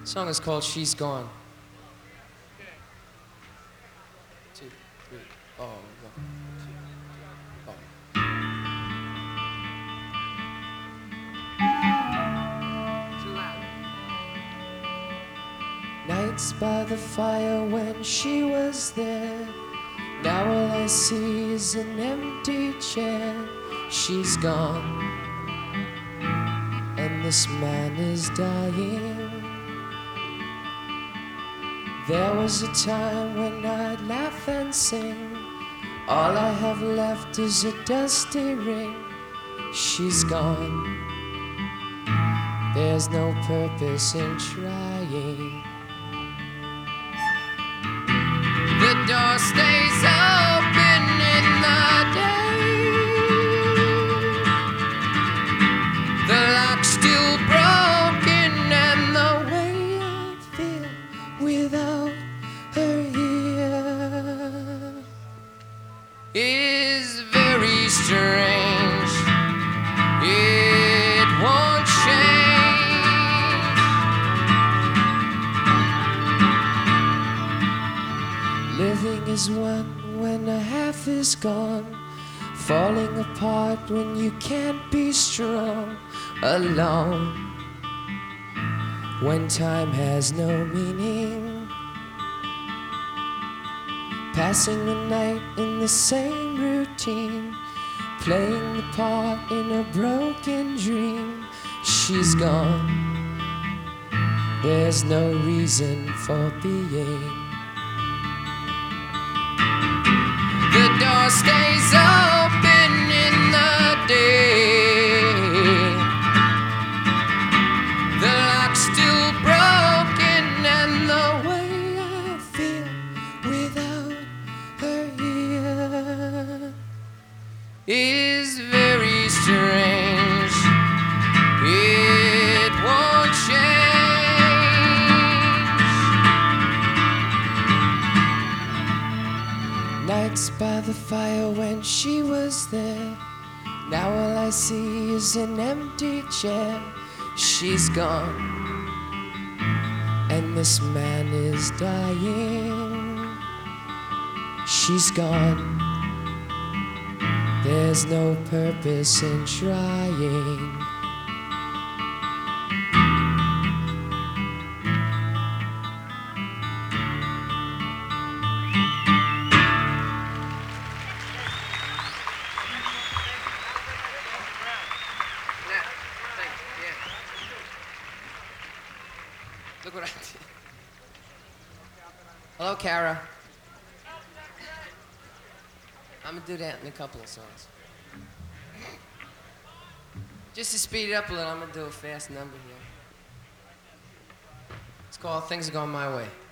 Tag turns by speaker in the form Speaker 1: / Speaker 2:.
Speaker 1: Song is called She's Gone. 2, 3, oh, 1, 2, oh. Too loud. Nights by the fire when she was there. Now all I see is an empty chair. She's gone, and this man is dying. There was a time when I'd laugh and sing. All I have left is a dusty ring. She's gone. There's no purpose in trying. The door stays open in the day. The lock's still broken, and the way I feel without her here is very strange. It won't change. Living is one when a half is gone, falling apart when you can't be strong, alone when time has no meaning, passing the night in the same routine, playing the part in a broken dream. She's gone. There's no reason for being. The door stays open in the day. The lock's still broken, and the way I feel without her here is very strange. It won't change. Nights by the fire when she was there. Now all I see is an empty chair. She's gone, and this man is dying. She's gone. There's no purpose in trying. Look what I did. Hello, Kara. I'm gonna do that in a couple of songs. Just to speed it up a little, I'm gonna do a fast number here. It's called Things Are Going My Way.